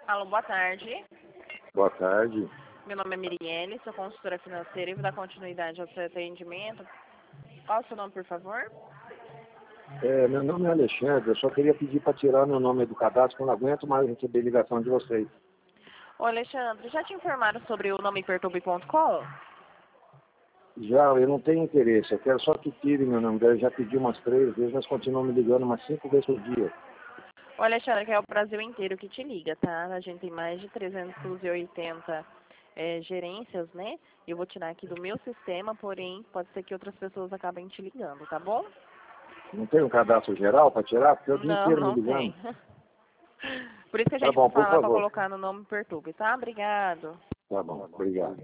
Alô, boa tarde. Boa tarde. Meu nome é Miriene, sou consultora financeira e vou dar continuidade ao seu atendimento. Qual o seu nome, por favor? Meu nome é Alexandre, eu só queria pedir para tirar meu nome do cadastro, que eu não aguento mais receber ligação de vocês. Ô, Alexandre, já te informaram sobre o nomeperturbe.com? Já, eu não tenho interesse, eu quero só que tire meu nome. Eu já pedi umas 3 vezes, mas continuam me ligando umas 5 vezes por dia. Ô, Alexandre, que é o Brasil inteiro que te liga, tá? A gente tem mais de 380 gerências, né? Eu vou tirar aqui do meu sistema, porém, pode ser que outras pessoas acabem te ligando, tá bom? Não tem um cadastro geral para tirar? Porque é o dia Não, inteiro me não ligando. tem. Por isso que a Tá gente bom, por fala para favor. colocar no nome Perturbe, tá? Obrigado. Tá bom, obrigado.